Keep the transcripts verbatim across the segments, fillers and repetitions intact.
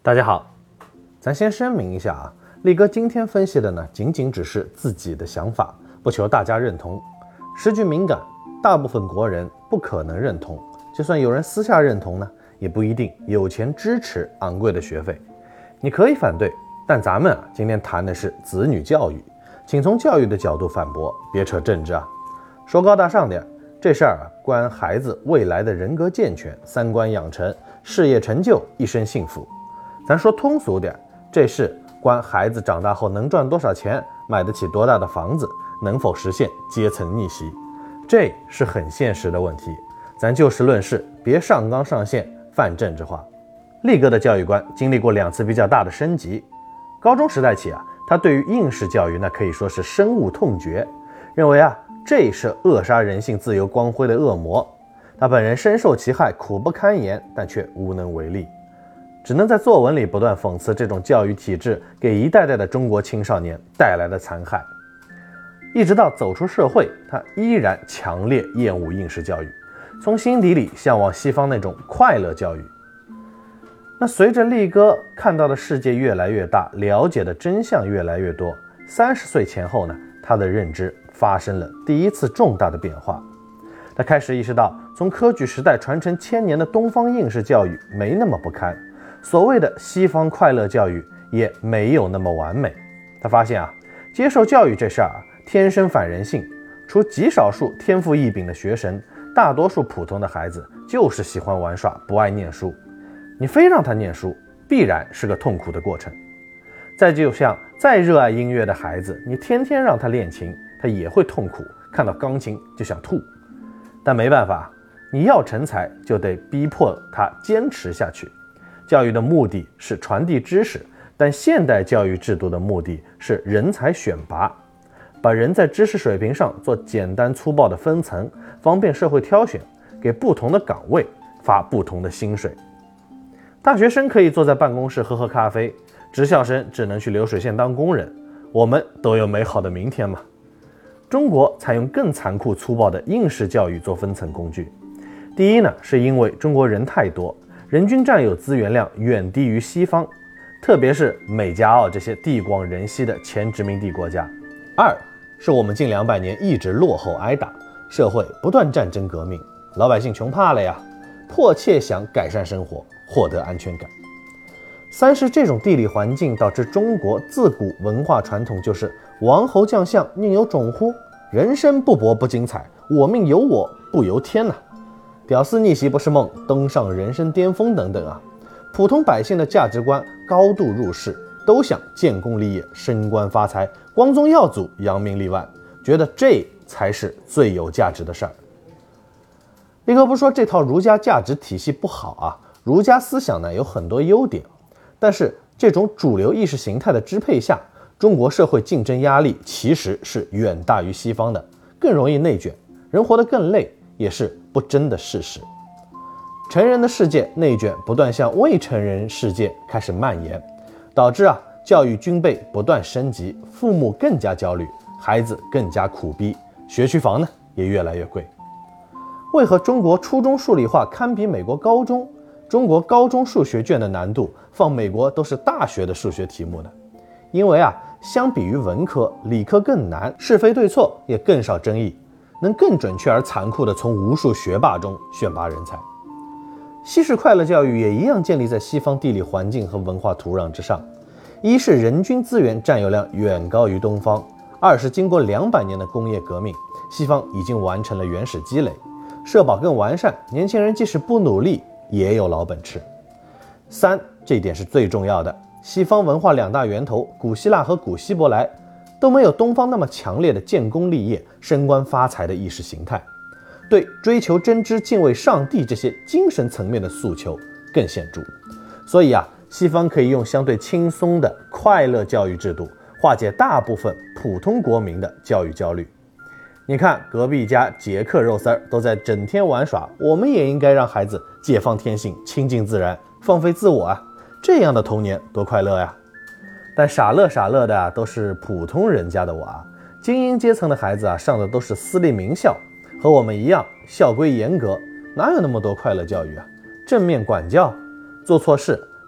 大家好，咱先声明一下啊，力哥今天分析的呢，仅仅只是自己的想法，不求大家认同。时局敏感，大部分国人不可能认同，就算有人私下认同呢，也不一定有钱支持昂贵的学费。你可以反对，但咱们啊，今天谈的是子女教育，请从教育的角度反驳，别扯政治啊。说高大上点，这事儿啊，关孩子未来的人格健全、三观养成、事业成就、一生幸福。咱说通俗点，这事关孩子长大后能赚多少钱，买得起多大的房子，能否实现阶层逆袭，这是很现实的问题。咱就事论事，别上纲上线泛政治化。力哥的教育观经历过两次比较大的升级。高中时代起啊，他对于应试教育那可以说是深恶痛绝，认为啊这是扼杀人性自由光辉的恶魔。他本人深受其害，苦不堪言，但却无能为力，只能在作文里不断讽刺这种教育体制给一代代的中国青少年带来的残害。一直到走出社会，他依然强烈厌恶应试教育，从心底里向往西方那种快乐教育。那随着力哥看到的世界越来越大，了解的真相越来越多，三十岁前后呢，他的认知发生了第一次重大的变化。他开始意识到，从科举时代传承千年的东方应试教育没那么不堪，所谓的西方快乐教育也没有那么完美。他发现啊，接受教育这事儿啊，天生反人性，除极少数天赋异禀的学生，大多数普通的孩子就是喜欢玩耍，不爱念书。你非让他念书，必然是个痛苦的过程。再就像再热爱音乐的孩子，你天天让他练琴，他也会痛苦，看到钢琴就想吐。但没办法，你要成才就得逼迫他坚持下去。教育的目的是传递知识，但现代教育制度的目的是人才选拔，把人在知识水平上做简单粗暴的分层，方便社会挑选，给不同的岗位发不同的薪水。大学生可以坐在办公室喝喝咖啡，职校生只能去流水线当工人，我们都有美好的明天嘛。中国采用更残酷粗暴的应试教育做分层工具。第一呢，是因为中国人太多，人均占有资源量远低于西方，特别是美加澳这些地广人稀的前殖民地国家。二是我们近两百年一直落后挨打，社会不断战争革命，老百姓穷怕了呀，迫切想改善生活，获得安全感。三是这种地理环境导致中国自古文化传统就是王侯将相宁有种乎，人生不搏不精彩，我命由我不由天呐、啊。屌丝逆袭不是梦，登上人生巅峰等等啊，普通百姓的价值观高度入世，都想建功立业、升官发财、光宗耀祖、扬名立万，觉得这才是最有价值的事儿。力哥不说这套儒家价值体系不好啊，儒家思想呢有很多优点，但是这种主流意识形态的支配下，中国社会竞争压力其实是远大于西方的，更容易内卷，人活得更累，也是不争的事实。成人的世界内卷不断向未成人世界开始蔓延，导致啊教育军备不断升级，父母更加焦虑，孩子更加苦逼，学区房呢也越来越贵。为何中国初中数理化堪比美国高中？中国高中数学卷的难度放美国都是大学的数学题目呢？因为啊相比于文科，理科更难，是非对错也更少争议，能更准确而残酷地从无数学霸中选拔人才。西式快乐教育也一样建立在西方地理环境和文化土壤之上。一是人均资源占有量远高于东方，二是经过两百年的工业革命，西方已经完成了原始积累，社保更完善，年轻人即使不努力也有老本吃。三，这一点是最重要的，西方文化两大源头古希腊和古希伯来都没有东方那么强烈的建功立业、升官发财的意识形态，对追求真知、敬畏上帝这些精神层面的诉求更显著。所以啊，西方可以用相对轻松的快乐教育制度化解大部分普通国民的教育焦虑。你看隔壁家杰克肉丝儿都在整天玩耍，我们也应该让孩子解放天性，亲近自然，放飞自我啊，这样的童年多快乐呀。但傻乐傻乐的啊，都是普通人家的娃，精英阶层的孩子啊，上的都是私立名校，和我们一样校规严格，哪有那么多快乐教育啊？正面管教，做错事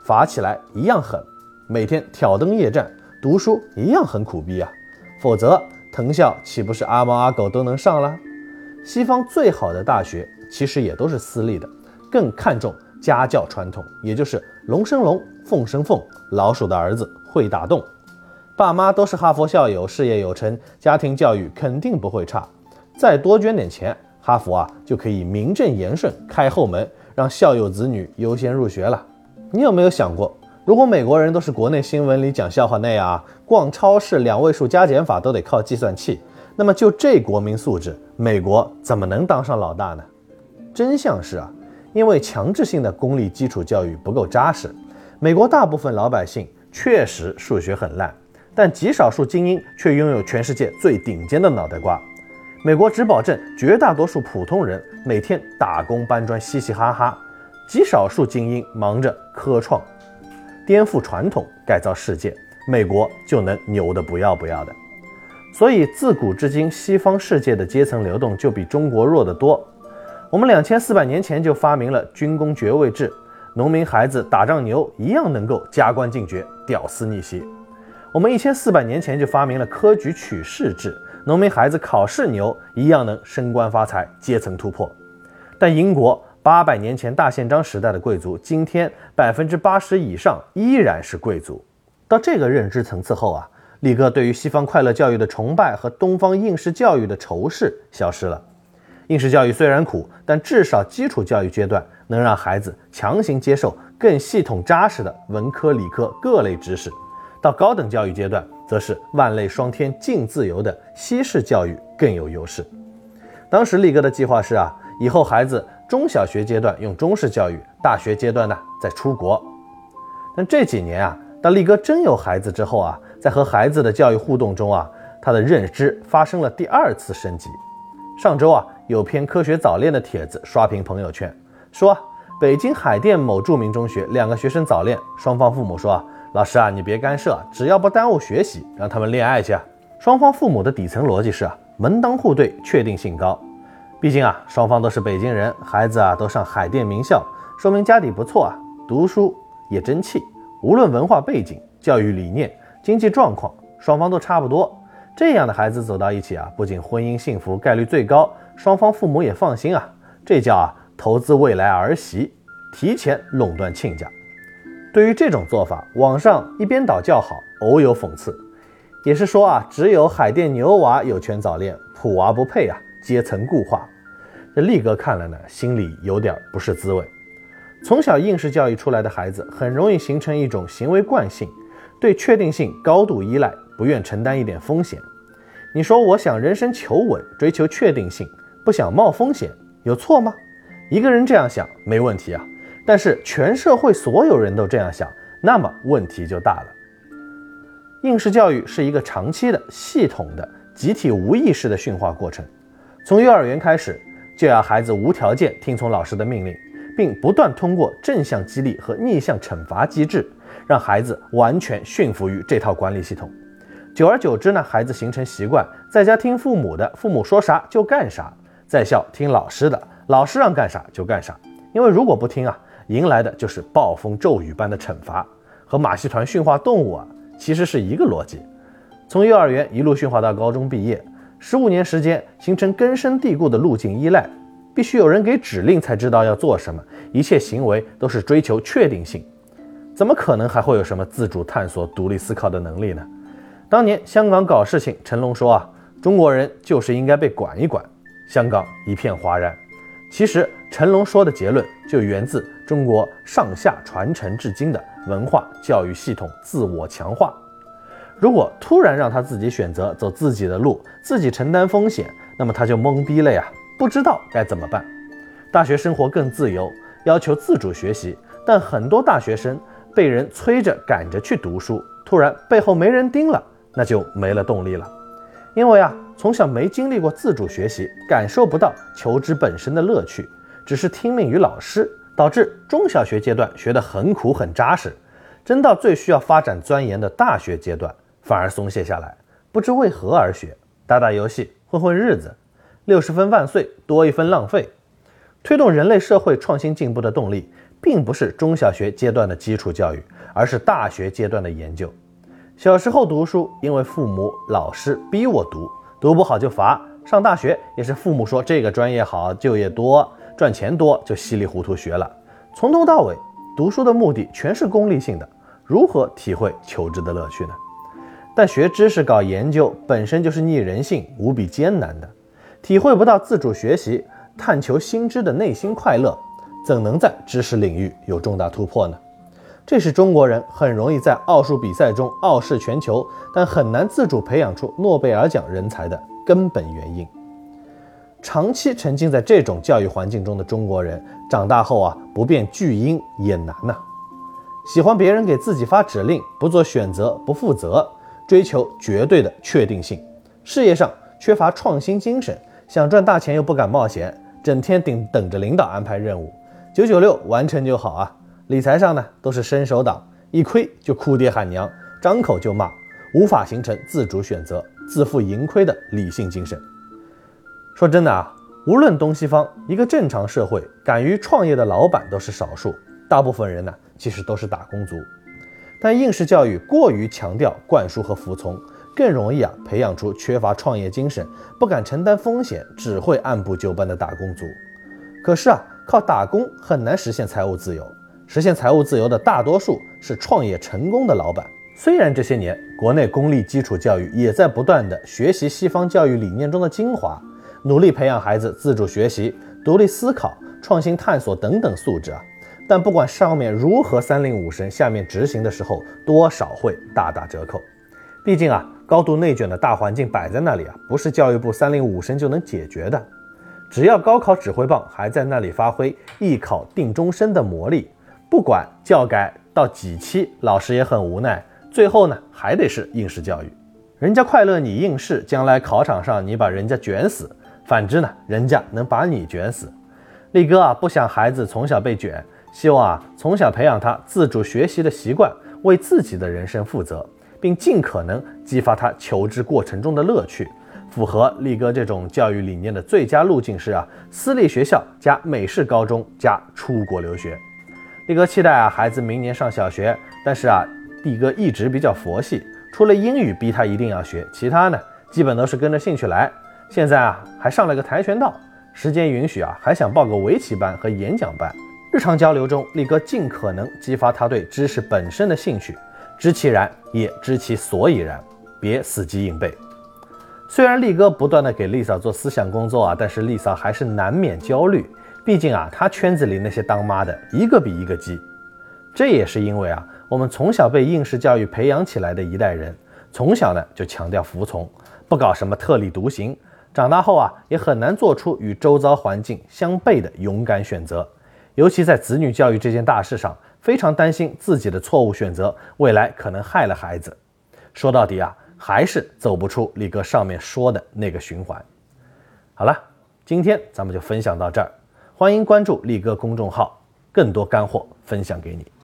罚起来一样狠，每天挑灯夜战，读书一样很苦逼啊，否则藤校岂不是阿猫阿狗都能上了？西方最好的大学其实也都是私立的，更看重家教传统，也就是龙生龙，凤生凤，老鼠的儿子会打洞。爸妈都是哈佛校友，事业有成，家庭教育肯定不会差。再多捐点钱，哈佛啊就可以名正言顺开后门，让校友子女优先入学了。你有没有想过，如果美国人都是国内新闻里讲笑话那样啊，逛超市两位数加减法都得靠计算器，那么就这国民素质，美国怎么能当上老大呢？真相是啊，因为强制性的公立基础教育不够扎实，美国大部分老百姓确实数学很烂，但极少数精英却拥有全世界最顶尖的脑袋瓜。美国只保证绝大多数普通人每天打工搬砖嘻嘻哈哈，极少数精英忙着科创，颠覆传统，改造世界，美国就能牛得不要不要的。所以自古至今，西方世界的阶层流动就比中国弱得多。我们两千四百年前就发明了军功爵位制，农民孩子打仗牛一样能够加官进爵，屌丝逆袭。我们一千四百年前就发明了科举取士制，农民孩子考试牛一样能升官发财，阶层突破。但英国八百年前大宪章时代的贵族，今天百分之八十以上依然是贵族。到这个认知层次后啊，力哥对于西方快乐教育的崇拜和东方应试教育的仇视消失了。应试教育虽然苦，但至少基础教育阶段能让孩子强行接受更系统扎实的文科理科各类知识，到高等教育阶段则是万类双天竞自由的西式教育更有优势。当时力哥的计划是啊，以后孩子中小学阶段用中式教育，大学阶段呢再出国。但这几年啊，当力哥真有孩子之后啊，在和孩子的教育互动中啊，他的认知发生了第二次升级。上周啊，有篇科学早恋的帖子刷屏朋友圈，说北京海淀某著名中学两个学生早恋，双方父母说啊，老师啊，你别干涉，只要不耽误学习，让他们恋爱去啊。双方父母的底层逻辑是啊，门当户对，确定性高。毕竟啊，双方都是北京人，孩子啊都上海淀名校，说明家底不错啊，读书也争气。无论文化背景、教育理念、经济状况，双方都差不多。这样的孩子走到一起啊，不仅婚姻幸福概率最高，双方父母也放心啊。这叫啊投资未来儿媳，提前垄断亲家。对于这种做法，网上一边倒叫好，偶有讽刺，也是说啊，只有海淀牛娃有权早恋，普娃不配啊，阶层固化。这力哥看了呢，心里有点不是滋味。从小应试教育出来的孩子，很容易形成一种行为惯性，对确定性高度依赖，不愿承担一点风险。你说我想人生求稳，追求确定性，不想冒风险，有错吗？一个人这样想没问题啊，但是全社会所有人都这样想，那么问题就大了。应试教育是一个长期的、系统的、集体无意识的驯化过程。从幼儿园开始，就要孩子无条件听从老师的命令，并不断通过正向激励和逆向惩罚机制，让孩子完全驯服于这套管理系统。久而久之呢，孩子形成习惯，在家听父母的，父母说啥就干啥；在校听老师的，老师让干啥就干啥。因为如果不听啊，迎来的就是暴风骤雨般的惩罚，和马戏团驯化动物啊，其实是一个逻辑。从幼儿园一路驯化到高中毕业，十五年时间形成根深蒂固的路径依赖，必须有人给指令才知道要做什么，一切行为都是追求确定性，怎么可能还会有什么自主探索、独立思考的能力呢？当年香港搞事情，成龙说啊，中国人就是应该被管一管，香港一片哗然。其实成龙说的结论就源自中国上下传承至今的文化教育系统自我强化。如果突然让他自己选择走自己的路，自己承担风险，那么他就懵逼了呀，不知道该怎么办。大学生活更自由，要求自主学习，但很多大学生被人催着赶着去读书，突然背后没人盯了，那就没了动力了。因为啊，从小没经历过自主学习，感受不到求知本身的乐趣，只是听命于老师，导致中小学阶段学得很苦很扎实，真到最需要发展钻研的大学阶段，反而松懈下来，不知为何而学，打打游戏，混混日子，六十分万岁，多一分浪费。推动人类社会创新进步的动力， 并不是中小学阶段的基础教育，而是大学阶段的研究。小时候读书，因为父母、老师逼我读，读不好就罚；上大学也是父母说这个专业好，就业多，赚钱多，就稀里糊涂学了。从头到尾，读书的目的全是功利性的，如何体会求知的乐趣呢？但学知识、搞研究本身就是逆人性、无比艰难的，体会不到自主学习、探求新知的内心快乐，怎能在知识领域有重大突破呢？这是中国人很容易在奥数比赛中傲视全球，但很难自主培养出诺贝尔奖人才的根本原因。长期沉浸在这种教育环境中的中国人，长大后啊，不变巨婴也难呐、啊。喜欢别人给自己发指令，不做选择，不负责，追求绝对的确定性。事业上缺乏创新精神，想赚大钱又不敢冒险，整天顶等着领导安排任务，九九六完成就好啊。理财上呢，都是伸手党，一亏就哭爹喊娘，张口就骂，无法形成自主选择、自负盈亏的理性精神。说真的啊，无论东西方，一个正常社会，敢于创业的老板都是少数，大部分人呢，其实都是打工族。但应试教育过于强调灌输和服从，更容易啊培养出缺乏创业精神、不敢承担风险、只会按部就班的打工族。可是啊，靠打工很难实现财务自由。实现财务自由的大多数是创业成功的老板。虽然这些年国内公立基础教育也在不断的学习西方教育理念中的精华，努力培养孩子自主学习、独立思考、创新探索等等素质啊，但不管上面如何三令五申，下面执行的时候多少会大打折扣。毕竟啊，高度内卷的大环境摆在那里啊，不是教育部三令五申就能解决的。只要高考指挥棒还在那里发挥一考定终身的魔力，不管教改到几期，老师也很无奈，最后呢还得是应试教育。人家快乐你应试，将来考场上你把人家卷死，反之呢，人家能把你卷死。力哥啊，不想孩子从小被卷，希望啊从小培养他自主学习的习惯，为自己的人生负责，并尽可能激发他求知过程中的乐趣。符合力哥这种教育理念的最佳路径是啊，私立学校加美式高中加出国留学。力哥期待啊孩子明年上小学，但是啊力哥一直比较佛系，除了英语逼他一定要学，其他呢基本都是跟着兴趣来。现在啊还上了个跆拳道，时间允许啊还想报个围棋班和演讲班。日常交流中，力哥尽可能激发他对知识本身的兴趣，知其然也知其所以然，别死记硬背。虽然力哥不断的给丽嫂做思想工作啊，但是丽嫂还是难免焦虑。毕竟啊，他圈子里那些当妈的一个比一个鸡。这也是因为啊，我们从小被应试教育培养起来的一代人，从小呢就强调服从，不搞什么特立独行，长大后啊也很难做出与周遭环境相悖的勇敢选择。尤其在子女教育这件大事上，非常担心自己的错误选择未来可能害了孩子。说到底啊，还是走不出力哥上面说的那个循环。好了，今天咱们就分享到这儿。欢迎关注力哥公众号，更多干货分享给你。